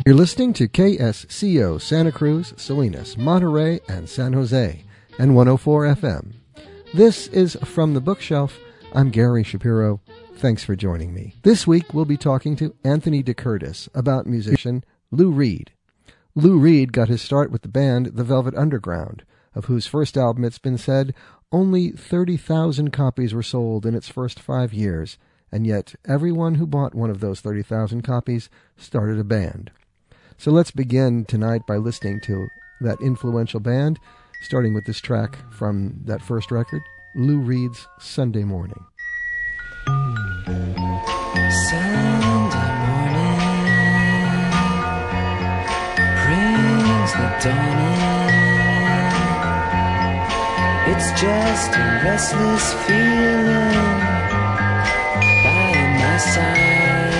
You're listening to KSCO Santa Cruz, Salinas, Monterey, and San Jose, and 104 FM. This is From the Bookshelf. I'm Gary Shapiro. Thanks for joining me. This week we'll be talking to Anthony DeCurtis about musician Lou Reed. Lou Reed got his start with the band The Velvet Underground, of whose first album, it's been said, only 30,000 copies were sold in its first 5 years, and yet everyone who bought one of those 30,000 copies started a band. So let's begin tonight by listening to that influential band, starting with this track from that first record, Lou Reed's Sunday Morning. Sunday morning brings the dawn in. It's just a restless feeling by my side.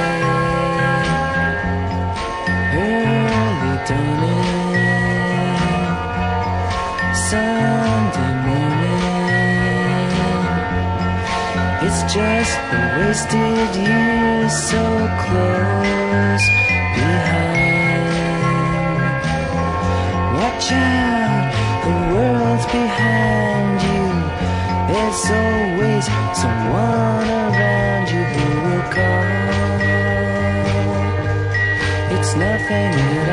Early dawning, Sunday morning. It's just the wasted years so close behind. Watch out, the world's behind you. There's always someone around you who will call. It's nothing at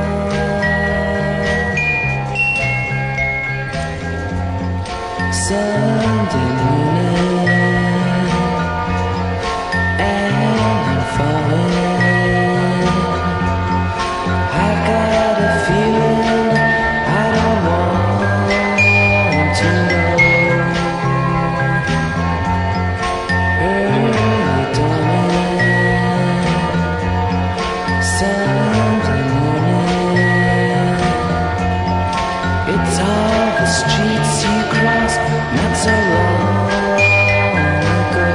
all. Sunday morning, and I'm falling. I've got a feeling I don't want to know. Early dawning, Sunday morning. It's all the streets you cross not so long ago.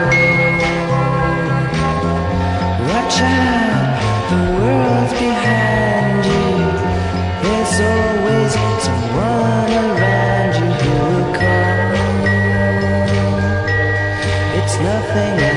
Watch out, the world's behind you. There's always someone around you who will call. It's nothing at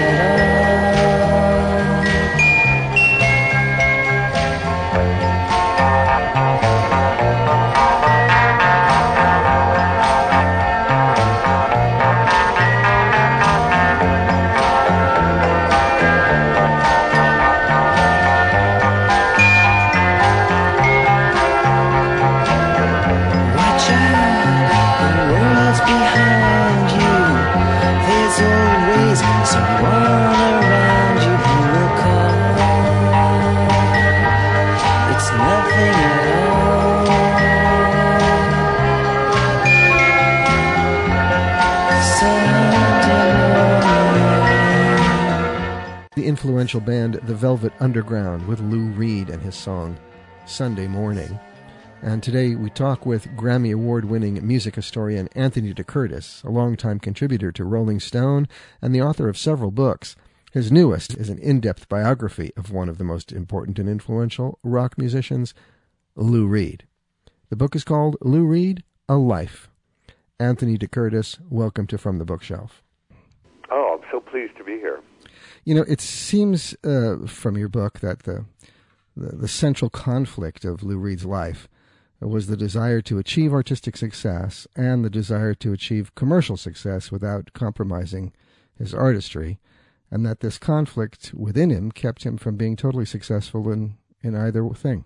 Influential band The Velvet Underground with Lou Reed and his song Sunday Morning. And today we talk with Grammy Award-winning music historian Anthony DeCurtis, a longtime contributor to Rolling Stone and the author of several books. His newest is an in-depth biography of one of the most important and influential rock musicians, Lou Reed. The book is called Lou Reed, A Life. Anthony DeCurtis, welcome to From the Bookshelf. Oh, I'm so pleased to be here. You know, it seems from your book that the central conflict of Lou Reed's life was the desire to achieve artistic success and the desire to achieve commercial success without compromising his artistry, and that this conflict within him kept him from being totally successful in either thing.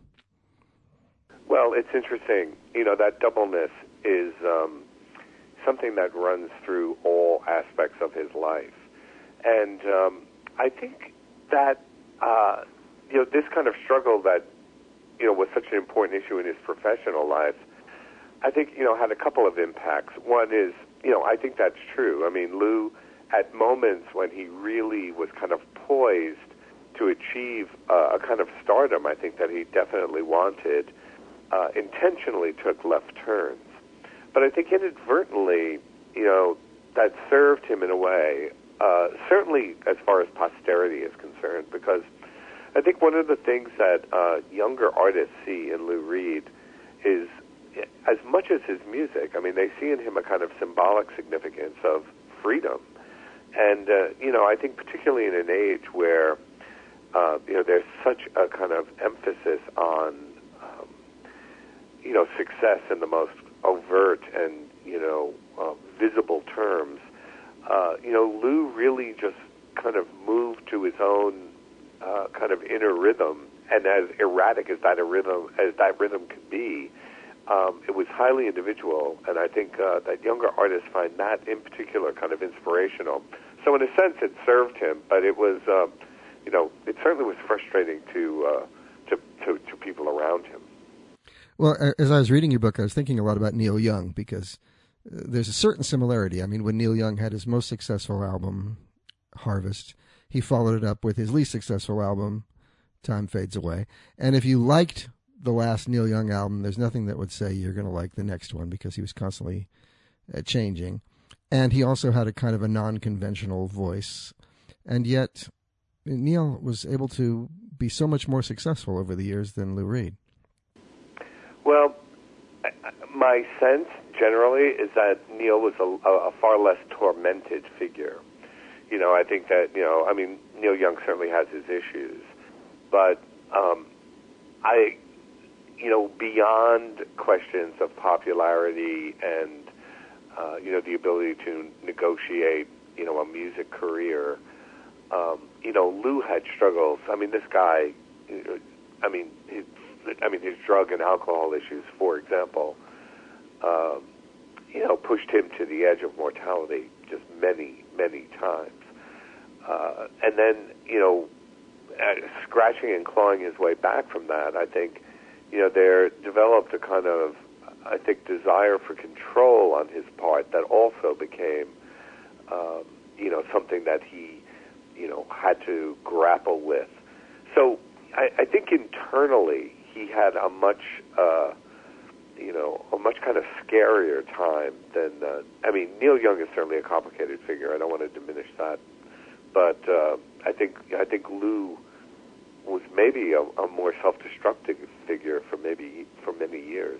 Well, it's interesting. You know, that doubleness is something that runs through all aspects of his life. And I think that, this kind of struggle that, was such an important issue in his professional life, I think, had a couple of impacts. One is, I think that's true. I mean, Lou, at moments when he really was kind of poised to achieve a kind of stardom, I think that he definitely wanted, intentionally took left turns. But I think inadvertently, that served him in a way, certainly as far as posterity is concerned, because I think one of the things that younger artists see in Lou Reed is, as much as his music, I mean, they see in him a kind of symbolic significance of freedom. And, I think particularly in an age where there's such a kind of emphasis on, success in the most overt and, visible terms. Lou really just kind of moved to his own kind of inner rhythm, and as erratic as that rhythm could be, it was highly individual, and I think that younger artists find that in particular kind of inspirational. So in a sense, it served him, but it was, it certainly was frustrating to people around him. Well, as I was reading your book, I was thinking a lot about Neil Young, because there's a certain similarity. I mean, when Neil Young had his most successful album, Harvest, he followed it up with his least successful album, Time Fades Away. And if you liked the last Neil Young album, there's nothing that would say you're going to like the next one, because he was constantly changing. And he also had a kind of a non-conventional voice. And yet, Neil was able to be so much more successful over the years than Lou Reed. Well, my sense generally is that Neil was a far less tormented figure. I think that, Neil Young certainly has his issues, but beyond questions of popularity and, the ability to negotiate, a music career, Lou had struggles. I mean, this guy, his drug and alcohol issues, for example, pushed him to the edge of mortality just many, many times. And then, scratching and clawing his way back from that, I think, there developed a kind of, desire for control on his part that also became, something that he, had to grapple with. So I think internally he had a much kind of scarier time than, Neil Young is certainly a complicated figure. I don't want to diminish that. But I think Lou was maybe a more self-destructive figure for many years.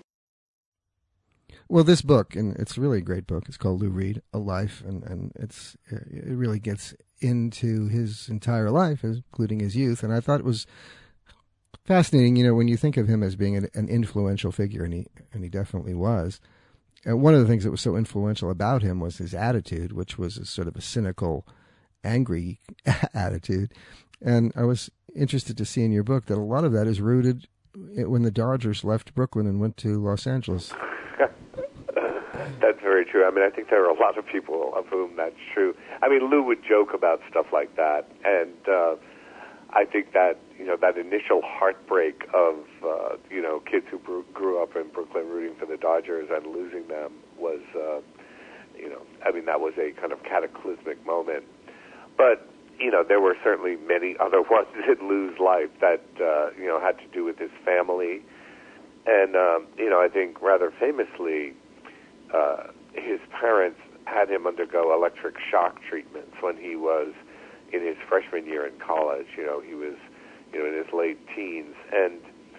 Well, this book, and it's really a great book, it's called Lou Reed, A Life, and it really gets into his entire life, including his youth. And I thought it was fascinating, when you think of him as being an influential figure, and he definitely was. And one of the things that was so influential about him was his attitude, which was a sort of a cynical, angry attitude. And I was interested to see in your book that a lot of that is rooted when the Dodgers left Brooklyn and went to Los Angeles. That's very true. I think there are a lot of people of whom that's true. Lou would joke about stuff like that, and I think that, that initial heartbreak of, kids who grew up in Brooklyn rooting for the Dodgers and losing them was, that was a kind of cataclysmic moment. But, there were certainly many other ones in Lou's life that, had to do with his family. And, I think rather famously, his parents had him undergo electric shock treatments when he was in his freshman year in college. He was, in his late teens. And,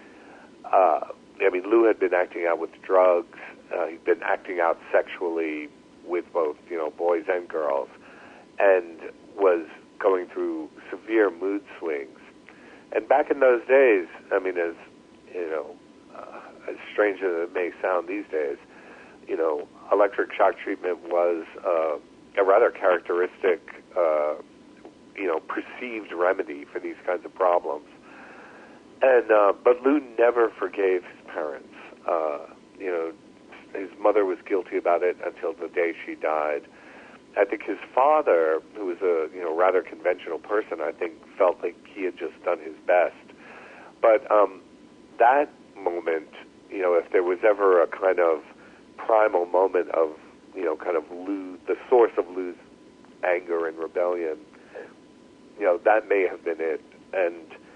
Lou had been acting out with drugs. He'd been acting out sexually with both, boys and girls, and was going through severe mood swings. And back in those days, as strange as it may sound these days, electric shock treatment was a rather characteristic, perceived remedy for these kinds of problems. And but Lou never forgave his parents. His mother was guilty about it until the day she died. I think his father, who was a rather conventional person, I think felt like he had just done his best. But that moment, if there was ever a kind of primal moment of, kind of Lou, the source of Lou's anger and rebellion, that may have been it. And,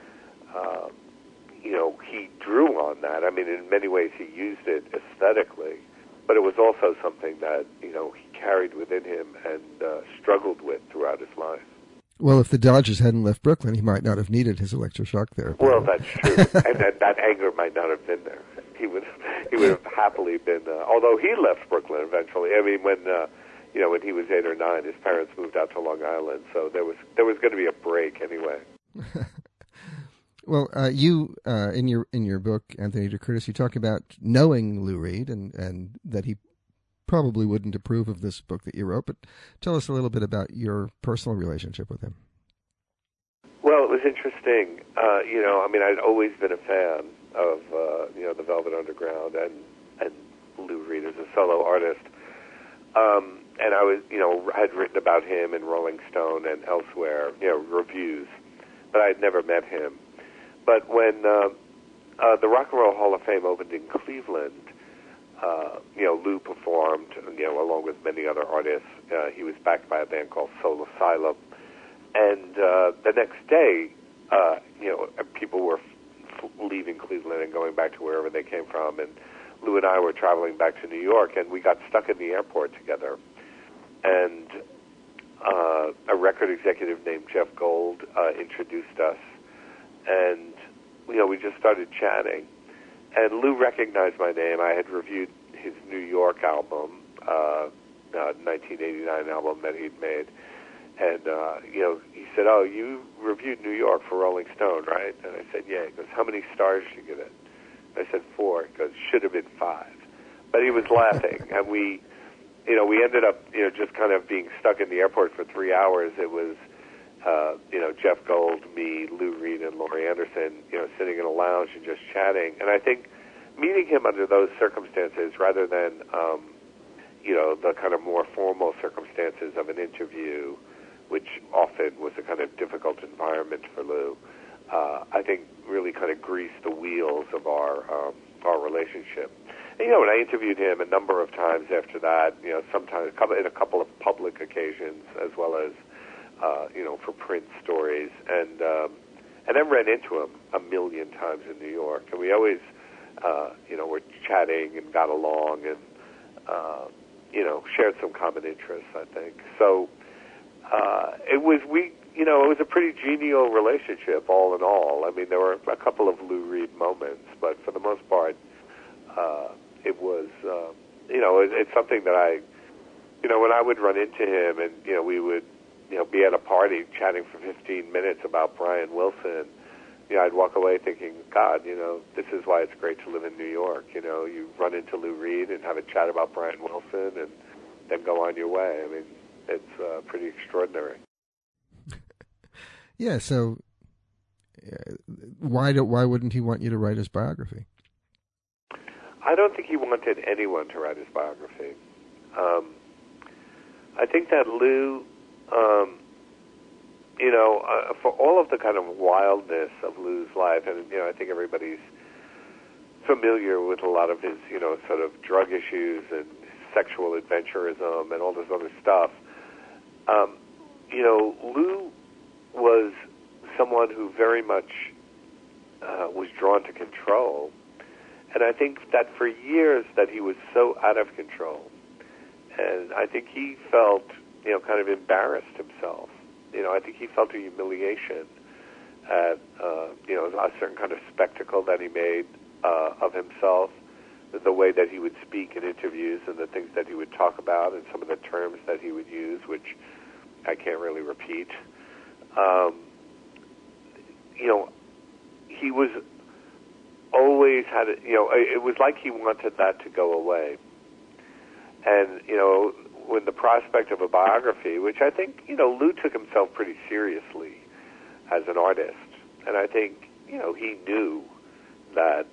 he drew on that. In many ways he used it aesthetically, but it was also something that, he carried within him and struggled with throughout his life. Well, if the Dodgers hadn't left Brooklyn, he might not have needed his electroshock therapy. Well, that's true. And that anger might not have been there. He would have happily been, although he left Brooklyn eventually. When he was 8 or 9, his parents moved out to Long Island, so there was going to be a break anyway. Well, you in your book, Anthony de Curtis, you talk about knowing Lou Reed and that he probably wouldn't approve of this book that you wrote. But tell us a little bit about your personal relationship with him. Well, it was interesting. I'd always been a fan of the Velvet Underground and Lou Reed as a solo artist. And I was, had written about him in Rolling Stone and elsewhere, reviews, but I had never met him. But when the Rock and Roll Hall of Fame opened in Cleveland, Lou performed, along with many other artists. He was backed by a band called Soul Asylum. And the next day, people were leaving Cleveland and going back to wherever they came from. And Lou and I were traveling back to New York, and we got stuck in the airport together. And a record executive named Jeff Gold introduced us. And, we just started chatting. And Lou recognized my name. I had reviewed his New York album, 1989 album that he'd made. And, he said, "Oh, you reviewed New York for Rolling Stone, right?" And I said, "Yeah." He goes, "How many stars did you give it?" I said, 4. He goes, "Should have been 5." But he was laughing. And we ended up, just kind of being stuck in the airport for 3 hours. It was, Jeff Gold, me, Lou Reed, and Laurie Anderson, sitting in a lounge and just chatting. And I think meeting him under those circumstances rather than, the kind of more formal circumstances of an interview, which often was a kind of difficult environment for Lou, I think really kind of greased the wheels of our relationship. And, when I interviewed him a number of times after that, sometimes in a couple of public occasions, as well as, for print stories, and then ran into him a million times in New York. And we always, were chatting and got along and, shared some common interests, I think. So it was a pretty genial relationship, all in all. I mean, there were a couple of Lou Reed moments, but for the most part, it was, it's something that I, when I would run into him and, we would, be at a party chatting for 15 minutes about Brian Wilson, I'd walk away thinking, God, this is why it's great to live in New York. You run into Lou Reed and have a chat about Brian Wilson and then go on your way. I mean, it's pretty extraordinary. Yeah, so why wouldn't he want you to write his biography? I don't think he wanted anyone to write his biography. I think that Lou, for all of the kind of wildness of Lou's life, and, I think everybody's familiar with a lot of his, sort of drug issues and sexual adventurism and all this other stuff. Lou was someone who very much was drawn to control. And I think that for years that he was so out of control. And I think he felt, kind of embarrassed himself. I think he felt a humiliation at, a certain kind of spectacle that he made of himself, the way that he would speak in interviews and the things that he would talk about and some of the terms that he would use, which I can't really repeat. He was always had it, it was like he wanted that to go away. And, when the prospect of a biography, which I think, Lou took himself pretty seriously as an artist. And I think, he knew that,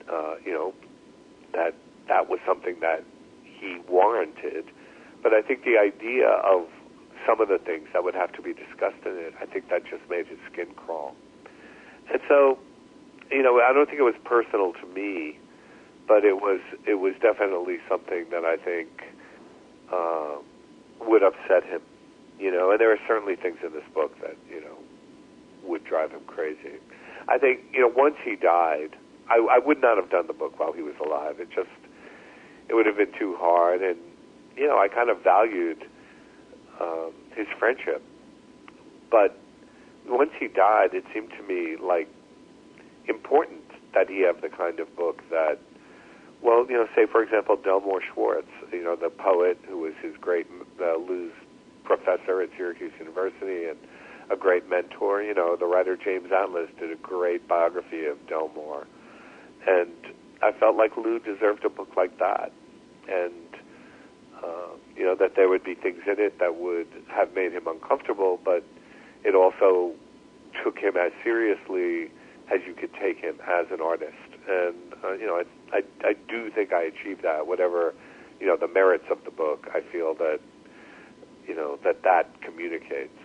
that was something that he warranted. But I think the idea of some of the things that would have to be discussed in it, I think that just made his skin crawl. And so, I don't think it was personal to me, but it was definitely something that I think would upset him, and there are certainly things in this book that, would drive him crazy. I think, once he died, I would not have done the book while he was alive. It would have been too hard, and, I kind of valued his friendship. But once he died, it seemed to me like important that he have the kind of book that, well, say, for example, Delmore Schwartz, the poet who was his great Lou's professor at Syracuse University and a great mentor. You know, the writer James Atlas did a great biography of Delmore, and I felt like Lou deserved a book like that, and you know, that there would be things in it that would have made him uncomfortable, but it also took him as seriously as you could take him as an artist. And you know, I do think I achieved that. Whatever, you know, the merits of the book, I feel that, you know, that communicates.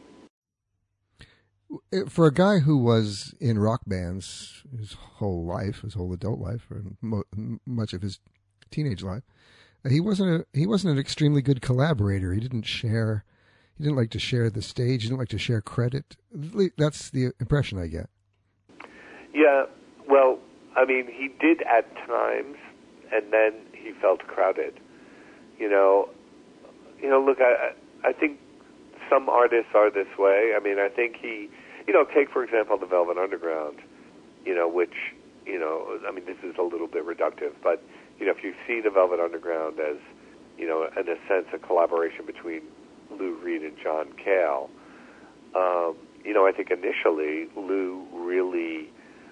For a guy who was in rock bands his whole life, his whole adult life, or much of his teenage life, he wasn't an extremely good collaborator. He didn't like to share the stage. He didn't like to share credit. That's the impression I get. Yeah, well, I mean, he did at times, and then he felt crowded. You know, look, I think some artists are this way. I mean, I think he, you know, take, for example, the Velvet Underground, you know, which, you know, I mean, this is a little bit reductive, but, you know, if you see the Velvet Underground as, you know, in a sense, a collaboration between Lou Reed and John Cale, you know, I think initially Lou really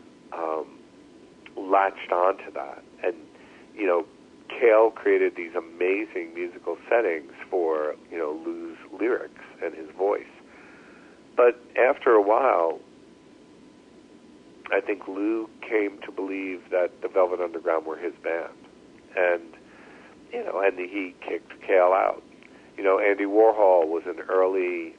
latched onto that. And, you know, Cale created these amazing musical settings for, you know, Lou's lyrics and his voice. But after a while, I think Lou came to believe that the Velvet Underground were his band. And, you know, and he kicked Cale out. You know, Andy Warhol was an early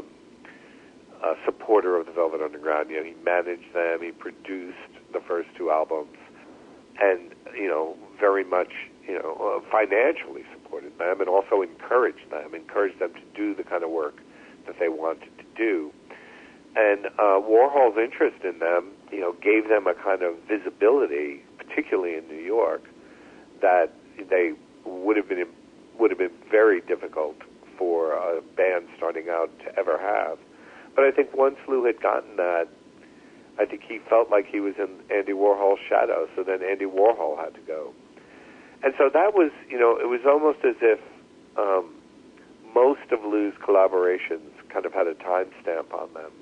supporter of the Velvet Underground. You know, he managed them, he produced the first two albums, and, you know, very much, you know, financially supported them, and also encouraged them to do the kind of work that they wanted to do. And Warhol's interest in them, you know, gave them a kind of visibility, particularly in New York, that they would have been very difficult for a band starting out to ever have. But I think once Lou had gotten that, I think he felt like he was in Andy Warhol's shadow, so then Andy Warhol had to go. And so that was, you know, it was almost as if most of Lou's collaborations kind of had a timestamp on them.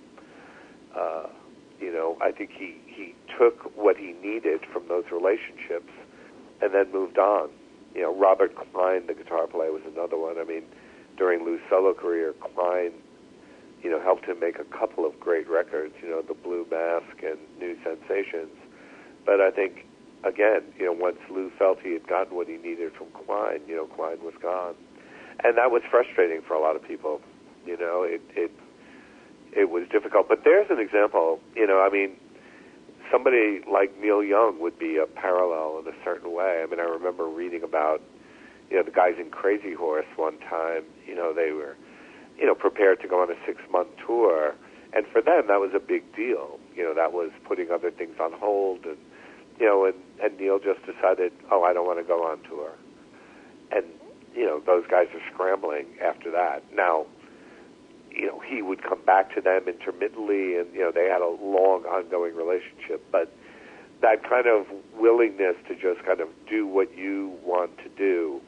You know, I think he took what he needed from those relationships and then moved on. You know, Robert Klein, the guitar player, was another one. I mean, during Lou's solo career, Klein, you know, helped him make a couple of great records, you know, The Blue Mask and New Sensations. But I think, again, you know, once Lou felt he had gotten what he needed from Klein, you know, Klein was gone. And that was frustrating for a lot of people. You know, it was difficult. But there's an example, you know, I mean, somebody like Neil Young would be a parallel in a certain way. I mean, I remember reading about, you know, the guys in Crazy Horse one time, you know, they were, you know, prepared to go on a 6-month tour. And for them, that was a big deal. You know, that was putting other things on hold. And, you know, and Neil just decided, oh, I don't want to go on tour. And, you know, those guys are scrambling after that. Now, you know, he would come back to them intermittently, and, you know, they had a long, ongoing relationship. But that kind of willingness to just kind of do what you want to do,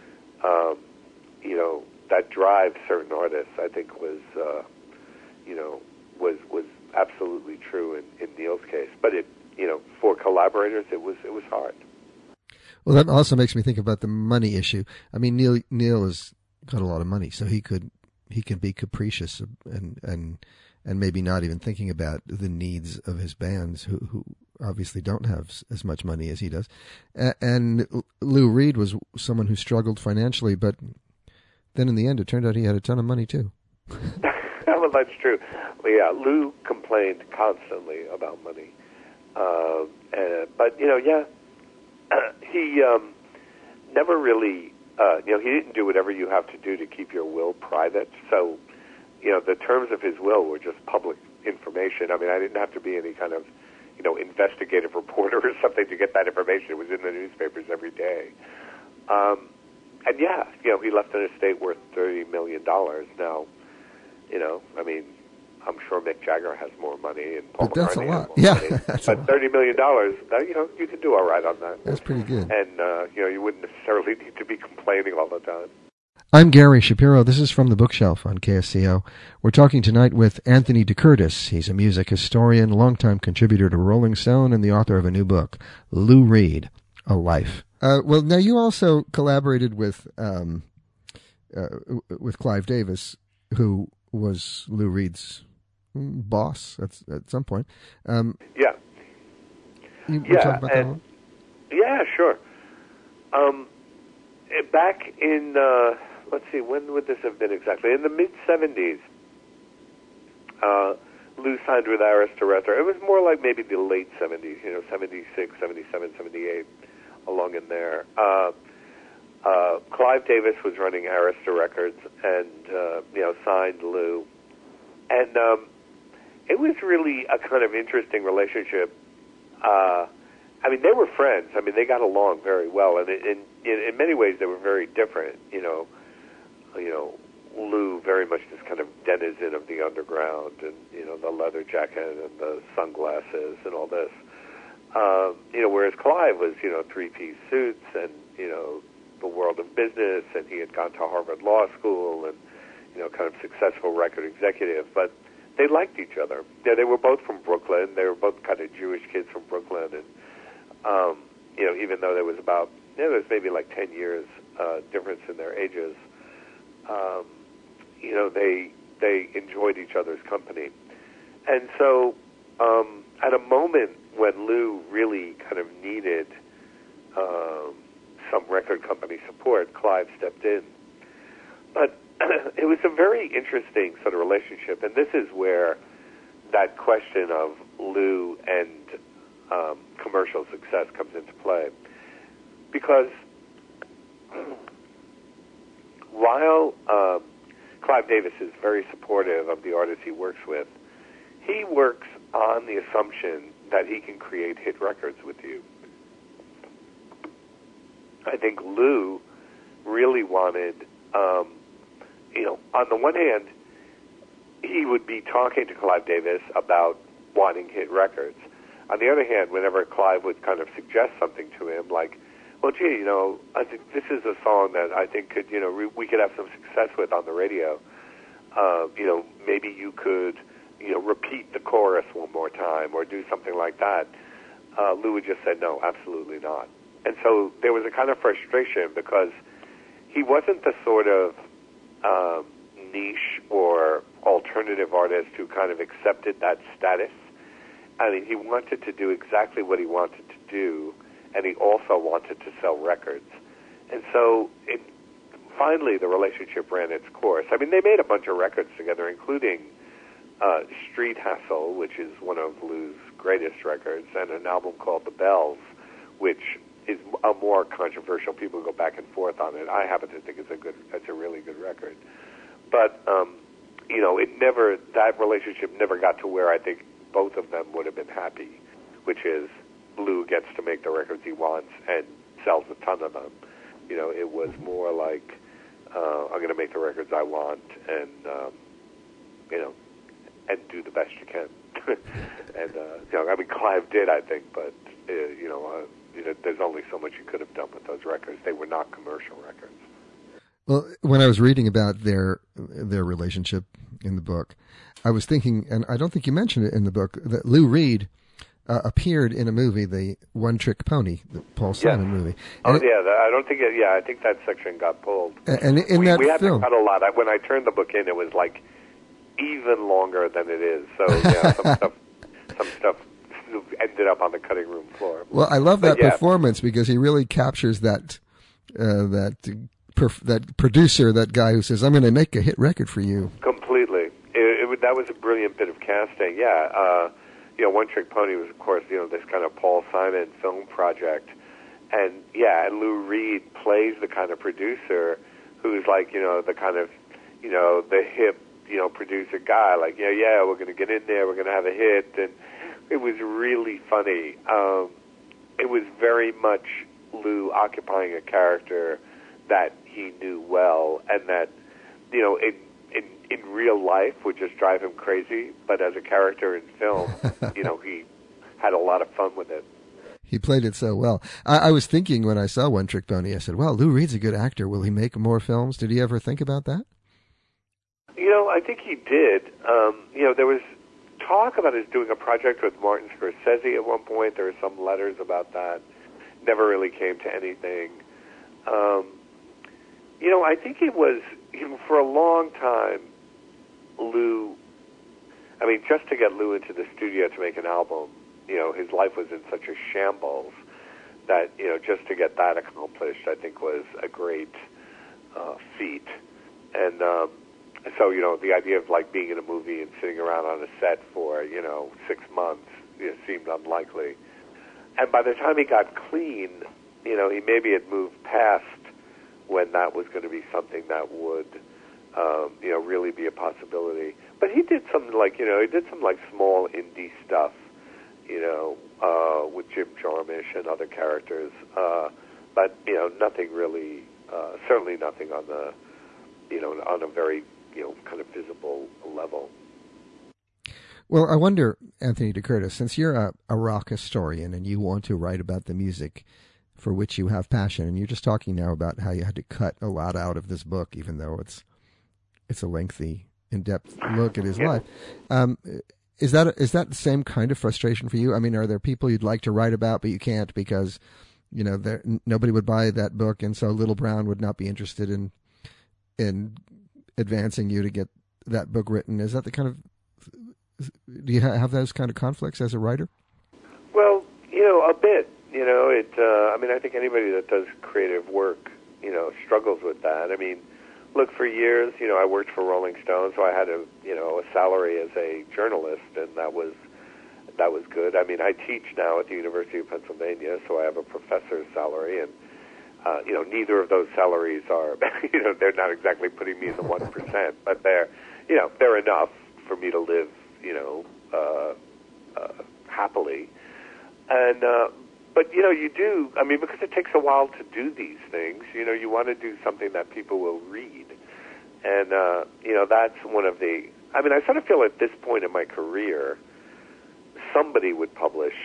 you know, that drives certain artists, I think was, you know, was absolutely true in Neil's case. But it, you know, for collaborators, it was hard. Well, that also makes me think about the money issue. I mean, Neil has got a lot of money, so he can be capricious and maybe not even thinking about the needs of his bands, who obviously don't have as much money as he does. And Lou Reed was someone who struggled financially, but then in the end, it turned out he had a ton of money too. Well, that's true. Well, yeah, Lou complained constantly about money, but, you know, yeah, he never really. You know, he didn't do whatever you have to do to keep your will private. So, you know, the terms of his will were just public information. I mean, I didn't have to be any kind of, you know, investigative reporter or something to get that information. It was in the newspapers every day. And yeah, you know, he left an estate worth $30 million. Now, you know, I mean, I'm sure Mick Jagger has more money, and Paul but that's McCartney a lot. has more Yeah, money. that's but a lot. $30 million, you know, you can do all right on that. That's pretty good. And, you know, you wouldn't necessarily need to be complaining all the time. I'm Gary Shapiro. This is From the Bookshelf on KSCO. We're talking tonight with Anthony DeCurtis. He's a music historian, longtime contributor to Rolling Stone, and the author of a new book, Lou Reed, A Life. Well, now you also collaborated with Clive Davis, who was Lou Reed's boss at some point. Yeah. You talk about that one? Yeah, sure. Back in, let's see, when would this have been exactly? In the mid-'70s, Lou signed with Arista. It was more like maybe the late 70s, 76, 77, 78, along in there. Clive Davis was running Arista Records and, signed Lou. And it was really a kind of interesting relationship. They were friends. They got along very well, and in many ways they were very different. Lou very much this kind of denizen of the underground, and the leather jacket and the sunglasses and all this. Whereas Clive was three-piece suits and the world of business, and he had gone to Harvard Law School and kind of successful record executive, but they liked each other. Yeah, they were both from Brooklyn. They were both kind of Jewish kids from Brooklyn, and even though there was maybe like 10 years difference in their ages, they enjoyed each other's company. And so at a moment when Lou really kind of needed some record company support, Clive stepped in. But it was a very interesting sort of relationship, and this is where that question of Lou and commercial success comes into play. Because while Clive Davis is very supportive of the artists he works with, he works on the assumption that he can create hit records with you. I think Lou really wanted, on the one hand, he would be talking to Clive Davis about wanting hit records. On the other hand, whenever Clive would kind of suggest something to him, like, well, gee, I think this is a song that I think could, we could have some success with on the radio. Maybe you could, repeat the chorus one more time or do something like that. Lou would just say, no, absolutely not. And so there was a kind of frustration because he wasn't the sort of niche or alternative artist who kind of accepted that status. He wanted to do exactly what he wanted to do, and he also wanted to sell records. And so finally the relationship ran its course. They made a bunch of records together, including Street Hassle, which is one of Lou's greatest records, and an album called The Bells, which is a more controversial. People go back and forth on it. I happen to think it's a really good record. But, that relationship never got to where I think both of them would have been happy, which is Lou gets to make the records he wants and sells a ton of them. It was more like, I'm going to make the records I want and, and do the best you can. And, Clive did, I think, but, there's only so much you could have done with those records. They were not commercial records. Well, when I was reading about their relationship in the book, I was thinking, and I don't think you mentioned it in the book, that Lou Reed appeared in a movie, the One Trick Pony, the Paul Simon movie. And I don't think I think that section got pulled. And in that we had film, to cut a lot. When I turned the book in, it was like even longer than it is. So yeah, some stuff ended up on the cutting room floor. Well, I love that performance because he really captures that producer, that guy who says, "I'm going to make a hit record for you." Completely. That was a brilliant bit of casting. Yeah. One Trick Pony was, of course, this kind of Paul Simon film project. And, and Lou Reed plays the kind of producer who's like, the kind of, the hip, producer guy. Like, we're going to get in there, we're going to have a hit. And it was really funny. It was very much Lou occupying a character that he knew well and that, in real life would just drive him crazy, but as a character in film, he had a lot of fun with it. He played it so well. I was thinking when I saw One Trick Pony, I said, well, Lou Reed's a good actor. Will he make more films? Did he ever think about that? I think he did. There was talk about us doing a project with Martin Scorsese at one point. There were some letters about that. Never really came to anything. I think it was, for a long time, Lou, just to get Lou into the studio to make an album, his life was in such a shambles that, just to get that accomplished, I think was a great feat. And so, the idea of, like, being in a movie and sitting around on a set for, 6 months seemed unlikely. And by the time he got clean, he maybe had moved past when that was going to be something that would, really be a possibility. But he did some, small indie stuff, with Jim Jarmusch and other characters. But, nothing really, certainly nothing on the, on a very, kind of visible level. Well, I wonder, Anthony DeCurtis, since you're a rock historian and you want to write about the music for which you have passion, and you're just talking now about how you had to cut a lot out of this book, even though it's a lengthy, in-depth look at his life. Is that the same kind of frustration for you? Are there people you'd like to write about, but you can't because, nobody would buy that book, and so Little Brown would not be interested in advancing you to get that book written? Is that the kind of... Do you have those kind of conflicts as a writer? Well, a bit. I think anybody that does creative work, struggles with that. Look, for years, I worked for Rolling Stone, so I had a salary as a journalist, and that was good. I teach now at the University of Pennsylvania, so I have a professor's salary, and neither of those salaries are, they're not exactly putting me in the 1%, but they're enough for me to live, happily. And but you do, because it takes a while to do these things, you want to do something that people will read. And that's one of the, I sort of feel at this point in my career, somebody would publish,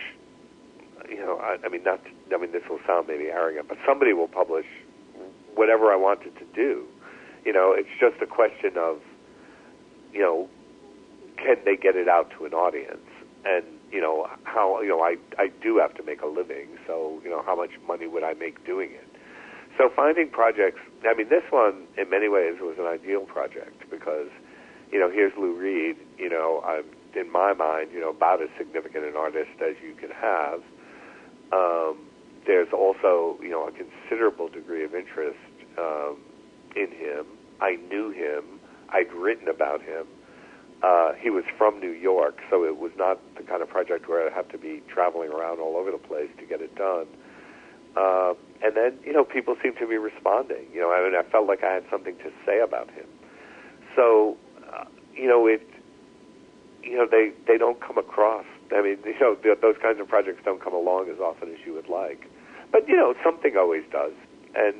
this will sound maybe arrogant, but somebody will publish whatever I wanted to do. It's just a question of, can they get it out to an audience? And, how, I do have to make a living, so, how much money would I make doing it? So finding projects, this one, in many ways, was an ideal project because, here's Lou Reed, I'm, in my mind, about as significant an artist as you can have. There's also, a considerable degree of interest in him. I knew him. I'd written about him. He was from New York, so it was not the kind of project where I'd have to be traveling around all over the place to get it done. And then, people seemed to be responding. I felt like I had something to say about him. So, they don't come across. Those kinds of projects don't come along as often as you would like. But, something always does. And,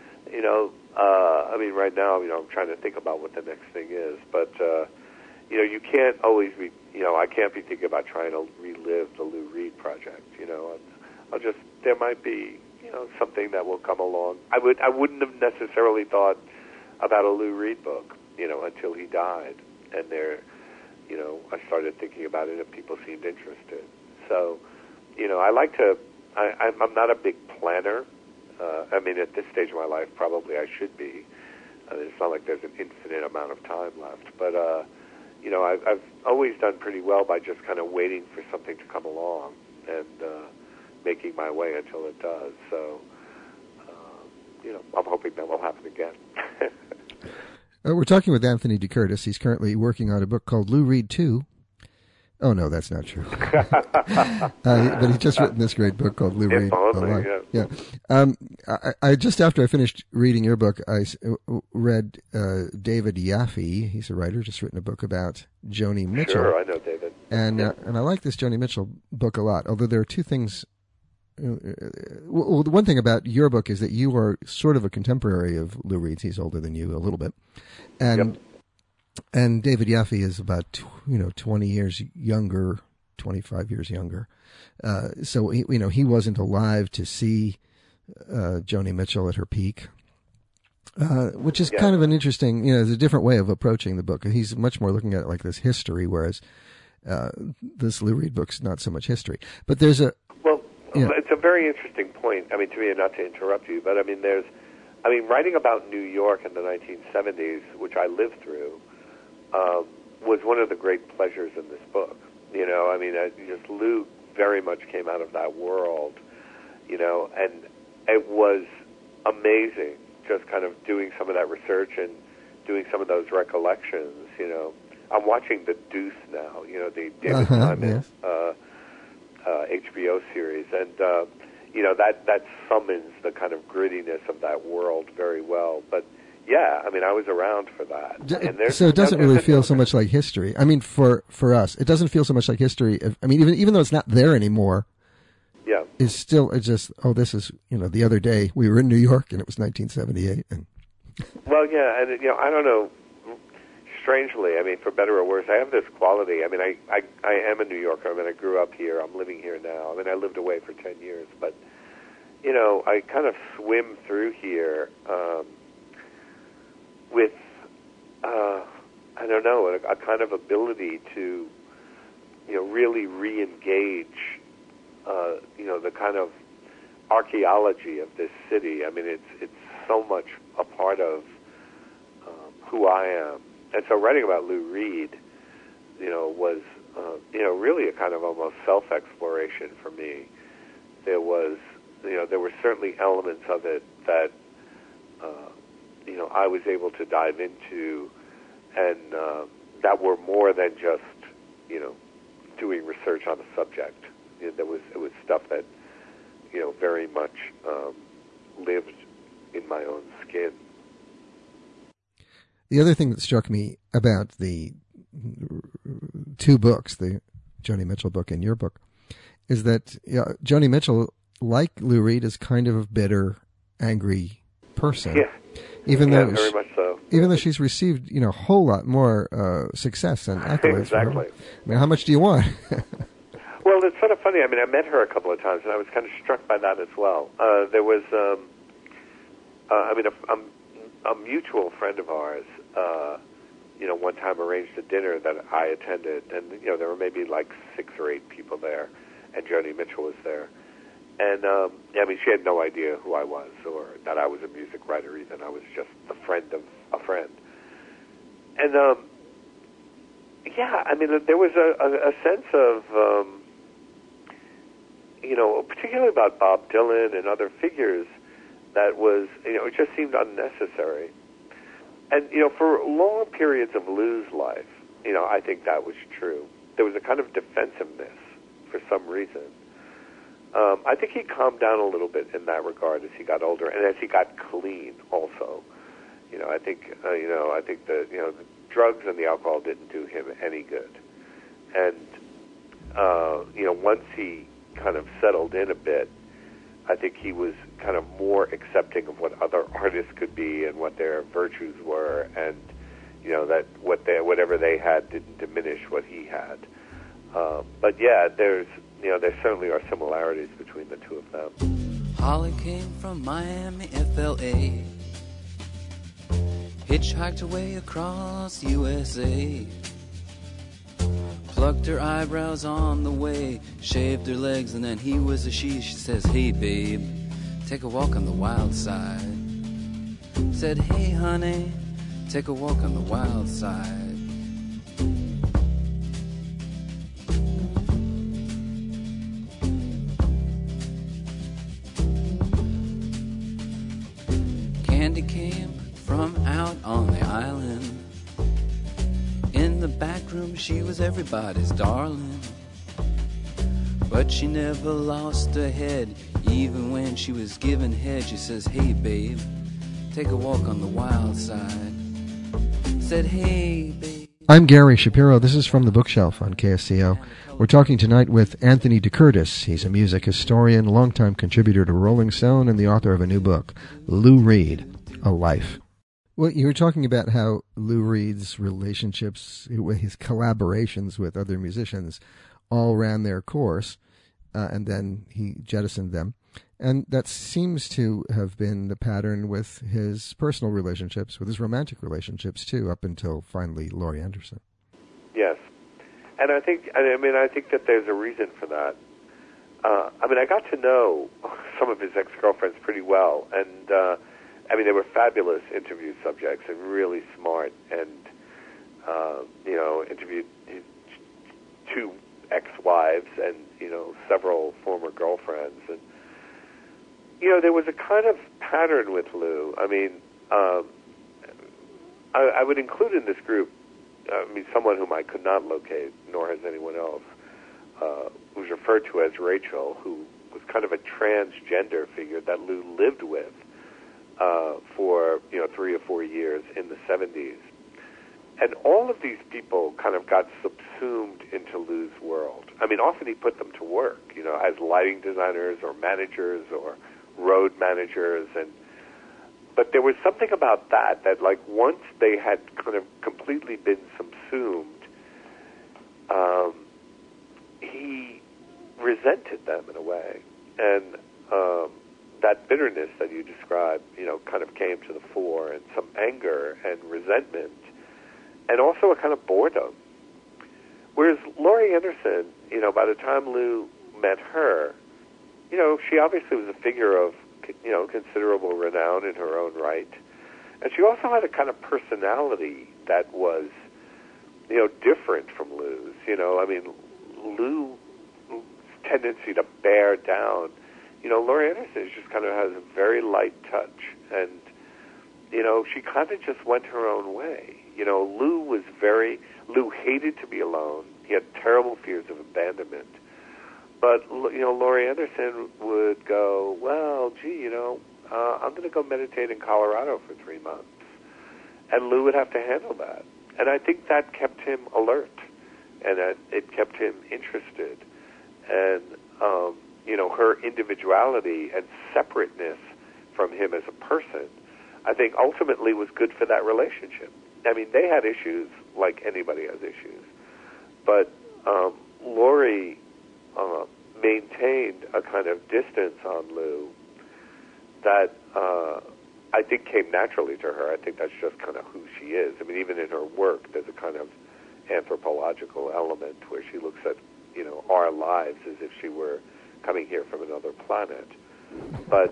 right now, I'm trying to think about what the next thing is. But, you can't always be, I can't be thinking about trying to relive the Lou Reed project. There might be, something that will come along. I wouldn't have necessarily thought about a Lou Reed book, until he died. And I started thinking about it and people seemed interested. So, I like to, I'm not a big planner. At this stage of my life, probably I should be. It's not like there's an infinite amount of time left. But, I've always done pretty well by just kind of waiting for something to come along and making my way until it does. So, I'm hoping that will happen again. We're talking with Anthony DeCurtis. He's currently working on a book called Lou Reed 2. Oh, no, that's not true. But he's just written this great book called Lou Reed. Yeah. I just after I finished reading your book, I read David Yaffe. He's a writer, just written a book about Joni Mitchell. Sure, I know David. And I like this Joni Mitchell book a lot, although there are two things. Well, the one thing about your book is that you are sort of a contemporary of Lou Reed's. He's older than you a little bit. And David Yaffe is about 20 years younger 25 years younger. So he wasn't alive to see Joni Mitchell at her peak. Which is kind of an interesting, it's a different way of approaching the book. He's much more looking at it like this history, whereas this Lou Reed book's not so much history. But there's a... Well, it's a very interesting point. I mean, to me, not to interrupt you, but writing about New York in the 1970s, which I lived through, was one of the great pleasures in this book. Lou very much came out of that world, and it was amazing just kind of doing some of that research and doing some of those recollections, I'm watching The Deuce now, the David Simon HBO series, and, that summons the kind of grittiness of that world very well. But, yeah, I was around for that. So it doesn't really feel so much like history. I mean, for us, it doesn't feel so much like history. Even though it's not there anymore, yeah, it's just, this is, the other day we were in New York and it was 1978. And well, yeah, and, I don't know, strangely, for better or worse, I have this quality. I am a New Yorker. I grew up here. I'm living here now. I lived away for 10 years. But, I kind of swim through here with, I don't know, a kind of ability to, really re-engage, the kind of archaeology of this city. It's so much a part of who I am. And so writing about Lou Reed, was, really a kind of almost self-exploration for me. There was, there were certainly elements of it that, I was able to dive into, and that were more than just, doing research on a subject. It was stuff that, very much lived in my own skin. The other thing that struck me about the two books, the Joni Mitchell book and your book, is that Joni Mitchell, like Lou Reed, is kind of a bitter, angry person. Yeah, very much so. Even though she's received, a whole lot more success and accolades. Exactly. How much do you want? Well, it's sort of funny. I met her a couple of times, and I was kind of struck by that as well. There was, a mutual friend of ours, one time arranged a dinner that I attended, and, there were maybe like 6 or 8 people there, and Joni Mitchell was there. And, she had no idea who I was or that I was a music writer even. I was just the friend of a friend. And, there was a sense of, particularly about Bob Dylan and other figures, that was, it just seemed unnecessary. And, for long periods of Lou's life, I think that was true. There was a kind of defensiveness for some reason. I think he calmed down a little bit in that regard as he got older, and as he got clean also. I think the drugs and the alcohol didn't do him any good. And, once he kind of settled in a bit, I think he was kind of more accepting of what other artists could be and what their virtues were, and that whatever they had didn't diminish what he had. But yeah, there certainly are similarities between the two of them. Holly came from Miami, FLA, hitchhiked away across USA, plucked her eyebrows on the way, shaved her legs, and then he was a she. She says, "Hey babe, take a walk on the wild side." Said, "Hey honey, take a walk on the wild side." Candy came from out on the island. In the back room she was everybody's darling, but she never lost her head. Even when she was giving head, she says, "Hey babe, take a walk on the wild side." Said, "Hey babe." I'm Gary Shapiro. This is From the Bookshelf on KSCO. We're talking tonight with Anthony DeCurtis. He's a music historian, longtime contributor to Rolling Stone, and the author of a new book, Lou Reed, A Life. Well, you were talking about how Lou Reed's relationships, his collaborations with other musicians, all ran their course, and then he jettisoned them. And that seems to have been the pattern with his personal relationships, with his romantic relationships too, up until finally Laurie Anderson. Yes, and I think that there's a reason for that. I got to know some of his ex-girlfriends pretty well, and they were fabulous interview subjects and really smart, and interviewed his two ex-wives and several former girlfriends, and there was a kind of pattern with Lou. I would include in this group, someone whom I could not locate, nor has anyone else, who's referred to as Rachel, who was kind of a transgender figure that Lou lived with for 3 or 4 years in the 70s. And all of these people kind of got subsumed into Lou's world. Often he put them to work, as lighting designers or managers or road managers, but there was something about that like once they had kind of completely been subsumed, he resented them in a way, and that bitterness that you described, kind of came to the fore, and some anger and resentment, and also a kind of boredom. Whereas Laurie Anderson, by the time Lou met her, she obviously was a figure of, considerable renown in her own right. And she also had a kind of personality that was, different from Lou's. Lou's tendency to bear down, Laurie Anderson just kind of has a very light touch. And, she kind of just went her own way. Lou hated to be alone. He had terrible fears of abandonment. But, Laurie Anderson would go, well, gee, I'm going to go meditate in Colorado for 3 months. And Lou would have to handle that. And I think that kept him alert, and it kept him interested. And, her individuality and separateness from him as a person, I think ultimately was good for that relationship. They had issues like anybody has issues. But Laurie maintained a kind of distance on Lou that I think came naturally to her. I think that's just kind of who she is. Even in her work, there's a kind of anthropological element where she looks at, our lives as if she were coming here from another planet. But,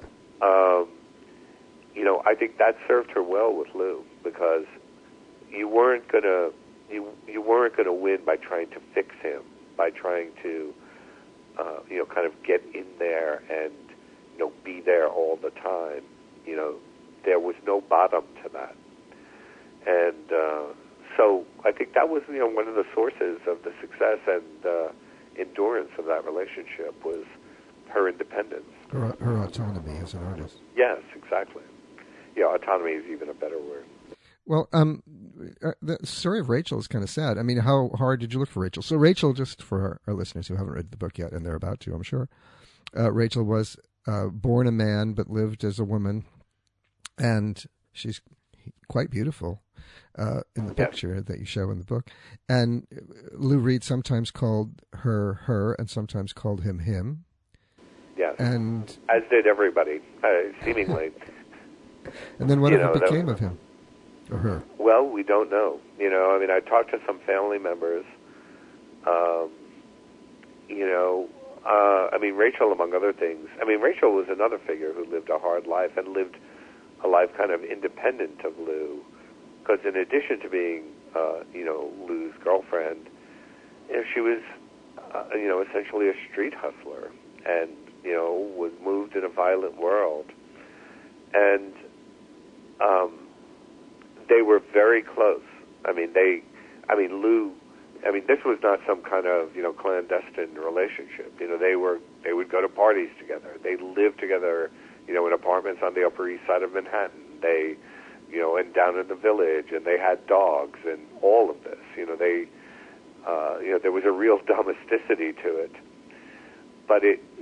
I think that served her well with Lou, because you weren't gonna win by trying to fix him, by trying to kind of get in there and, be there all the time. There was no bottom to that. And so I think that was, one of the sources of the success and endurance of that relationship was her independence. Her autonomy as an artist. Yes, exactly. Autonomy is even a better word. Well, the story of Rachel is kind of sad. How hard did you look for Rachel? So Rachel, just for our listeners who haven't read the book yet, and they're about to, I'm sure, Rachel was born a man but lived as a woman, and she's quite beautiful in the picture that you show in the book. And Lou Reed sometimes called her her and sometimes called him him. Yes, and as did everybody, seemingly. And then whatever became of him or her? Well, we don't know. I talked to some family members. Rachel, among other things. Rachel was another figure who lived a hard life and lived a life kind of independent of Lou, because in addition to being, Lou's girlfriend, she was, essentially a street hustler, and was moved in a violent world, and they were very close. Lou. This was not some kind of clandestine relationship. They would go to parties together. They lived together, in apartments on the Upper East Side of Manhattan. They, and down in the Village, and they had dogs and all of this. There was a real domesticity to it. But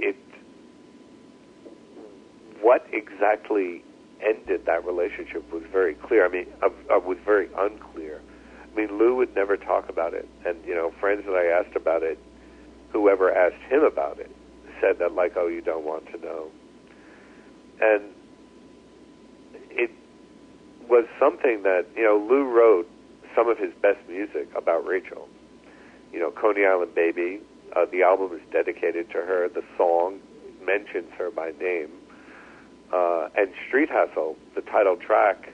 what exactly ended that relationship was very clear. Was very unclear. Lou would never talk about it, and friends that I asked about it whoever asked him about it said that, like, oh, you don't want to know. And it was something that, Lou wrote some of his best music about Rachel. Coney Island Baby, the album is dedicated to her. The song mentions her by name. And Street Hustle, the title track,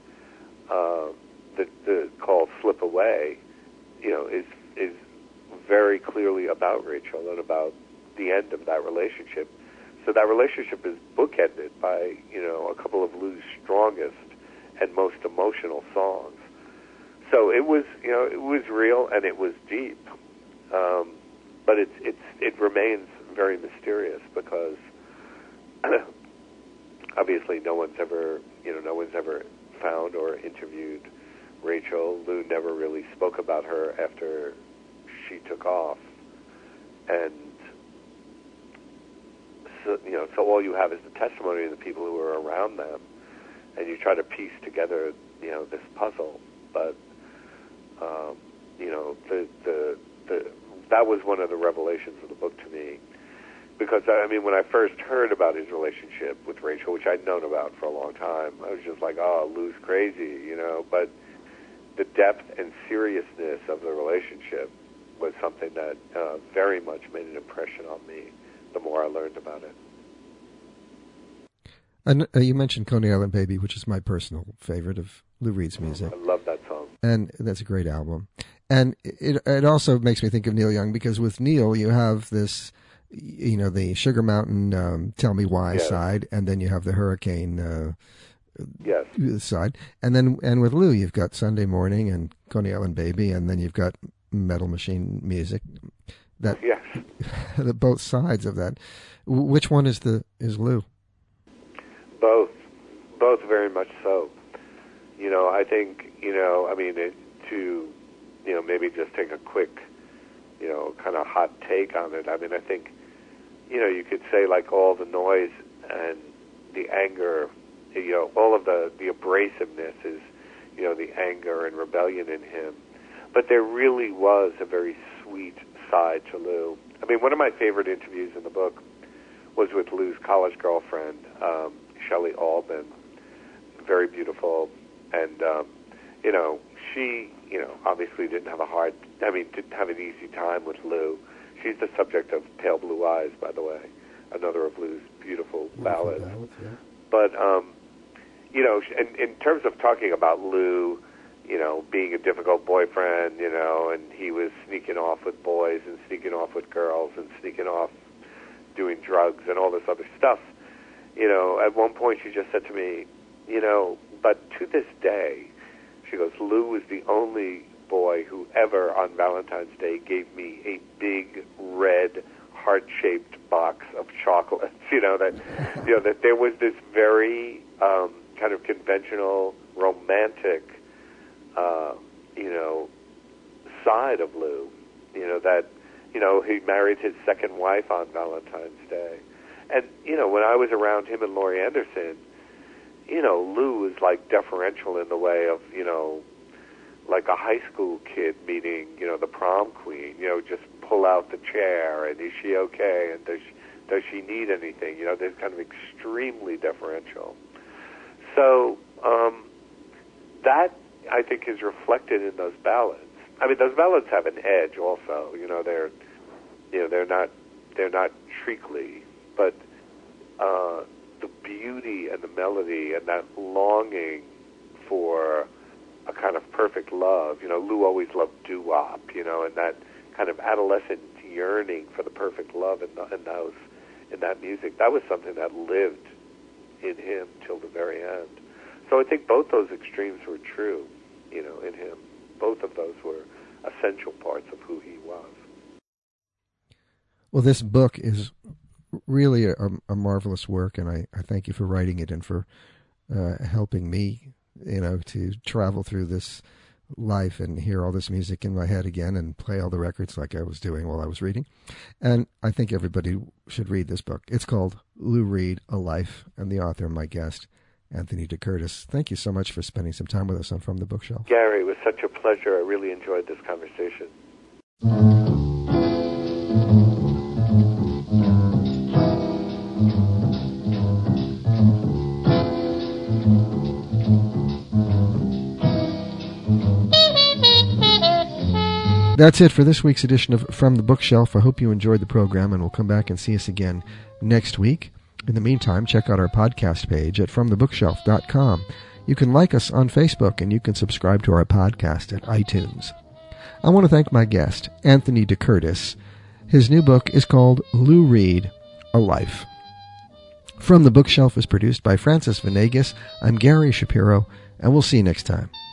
called Slip Away, is very clearly about Rachel and about the end of that relationship. So that relationship is bookended by, a couple of Lou's strongest and most emotional songs. So it was real and it was deep. But it remains very mysterious because obviously no one's ever found or interviewed Rachel. Lou never really spoke about her after she took off. And so all you have is the testimony of the people who were around them, and you try to piece together, this puzzle. But that was one of the revelations of the book to me, because when I first heard about his relationship with Rachel, which I'd known about for a long time, I was just like, oh, Lou's crazy, But the depth and seriousness of the relationship was something that very much made an impression on me the more I learned about it. And you mentioned Coney Island Baby, which is my personal favorite of Lou Reed's music. I love that song. And that's a great album. And it also makes me think of Neil Young, because with Neil you have this, the Sugar Mountain Tell Me Why side, and then you have the Hurricane side. And with Lou you've got Sunday Morning and Coney Island Baby, and then you've got Metal Machine Music. Both sides of that. Which one is Lou? Both very much so. I think, to maybe just take a quick, kind of hot take on it. I think, you could say, like, all the noise and the anger, all of the abrasiveness is, the anger and rebellion in him. But there really was a very sweet side to Lou. One of my favorite interviews in the book was with Lou's college girlfriend, Shelley Alban. Very beautiful. And, she, obviously didn't have an easy time with Lou. She's the subject of Pale Blue Eyes, by the way, another of Lou's beautiful ballads. But, in terms of talking about Lou, being a difficult boyfriend, and he was sneaking off with boys and sneaking off with girls and sneaking off doing drugs and all this other stuff. At one point she just said to me, but to this day, she goes, Lou was the only boy who ever on Valentine's Day gave me a big red heart-shaped box of chocolates. That there was this very kind of conventional, romantic side of Lou, that, he married his second wife on Valentine's Day. And, when I was around him and Laurie Anderson, Lou was, like, deferential in the way of, like a high school kid meeting, the prom queen, just pull out the chair, and is she okay, and does she need anything? They're kind of extremely deferential. So, that, I think, is reflected in those ballads. Those ballads have an edge also. They're not treacly, but the beauty and the melody and that longing for a kind of perfect love. Lou always loved doo-wop, and that kind of adolescent yearning for the perfect love in that music. That was something that lived in him till the very end. So I think both those extremes were true, in him. Both of those were essential parts of who he was. Well, this book is really a marvelous work, and I thank you for writing it and for helping me, to travel through this life and hear all this music in my head again and play all the records like I was doing while I was reading. And I think everybody should read this book. It's called Lou Reed, A Life, and the author, my guest, Anthony DeCurtis. Thank you so much for spending some time with us on From the Bookshelf. Gary, it was such a pleasure. I really enjoyed this conversation. That's it for this week's edition of From the Bookshelf. I hope you enjoyed the program, and will come back and see us again next week. In the meantime, check out our podcast page at FromTheBookshelf.com. You can like us on Facebook, and you can subscribe to our podcast at iTunes. I want to thank my guest, Anthony DeCurtis. His new book is called Lou Reed, A Life. From the Bookshelf is produced by Francis Venegas. I'm Gary Shapiro, and we'll see you next time.